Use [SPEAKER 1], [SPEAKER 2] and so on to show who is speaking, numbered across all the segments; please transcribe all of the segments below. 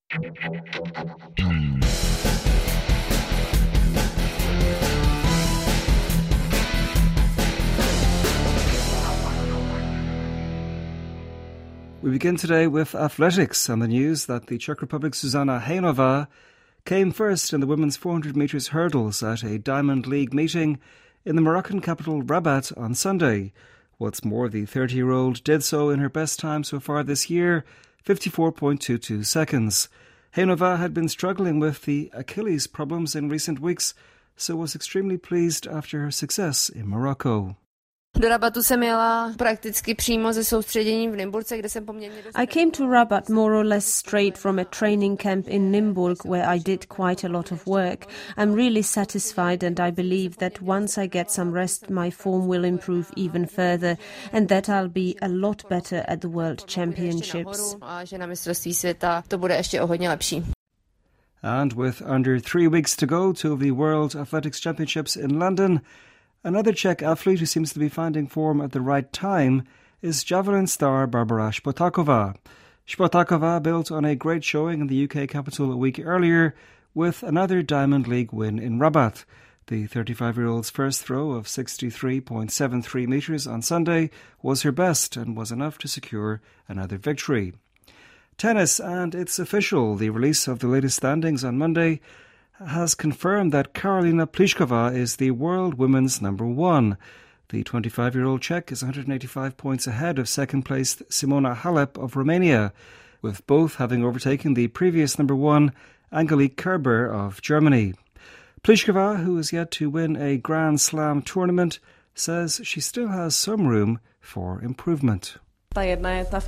[SPEAKER 1] We begin today with athletics and the news that the Czech Republic's Zuzana Hejnová came first in the women's 400 metres hurdles at a Diamond League meeting in the Moroccan capital Rabat on Sunday. What's more, the 30-year-old did so in her best time so far this year, 54.22 seconds. Hejnová had been struggling with the Achilles problems in recent weeks, so was extremely pleased after her success in Morocco.
[SPEAKER 2] Do Rabatu jsem jela prakticky přímo ze soustředěním v Nymburce, kde jsem poměrně dost...
[SPEAKER 3] I came to Rabat more or less straight from a training camp in Nymburk where I did quite a lot of work. I'm really satisfied and I believe that once I get some rest my form will improve even further and that I'll be a lot better at the World Championships.
[SPEAKER 2] A že na mistrovství světa to bude ještě o hodně lepší.
[SPEAKER 1] And with under 3 weeks to go to the World Athletics Championships in London, another Czech athlete who seems to be finding form at the right time is javelin star Barbara Špotáková. Špotáková built on a great showing in the UK capital a week earlier with another Diamond League win in Rabat. The 35-year-old's first throw of 63.73 metres on Sunday was her best and was enough to secure another victory. Tennis, and it's official. The release of the latest standings on Monday has confirmed that Karolina Pliskova is the world women's number one. The 25-year-old Czech is 185 points ahead of second-placed Simona Halep of Romania, with both having overtaken the previous number one, Angelique Kerber of Germany. Pliskova, who is yet to win a Grand Slam tournament, says she still has some room for improvement.
[SPEAKER 3] One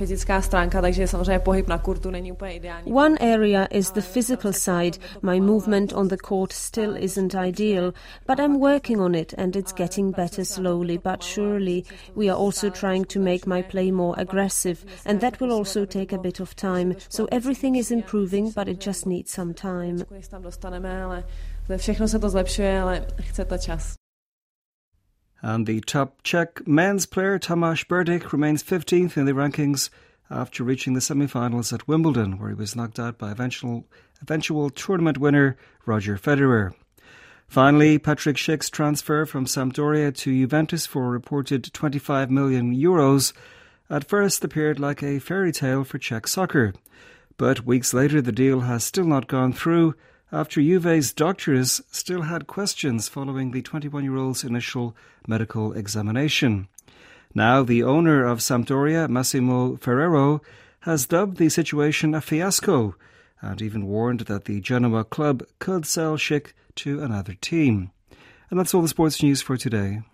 [SPEAKER 3] area is the physical side. My movement on the court still isn't ideal, but I'm working on it and it's getting better slowly but surely. We are also trying to make my play more aggressive and that will also take a bit of time. So everything is improving, but it just needs some time.
[SPEAKER 1] And the top Czech men's player Tomáš Berdych remains 15th in the rankings after reaching the semi-finals at Wimbledon, where he was knocked out by eventual tournament winner Roger Federer. Finally, Patrick Schick's transfer from Sampdoria to Juventus for a reported €25 million at first appeared like a fairy tale for Czech soccer. But weeks later the deal has still not gone through, after Juve's doctors still had questions following the 21-year-old's initial medical examination. Now the owner of Sampdoria, Massimo Ferrero, has dubbed the situation a fiasco and even warned that the Genoa club could sell Schick to another team. And that's all the sports news for today.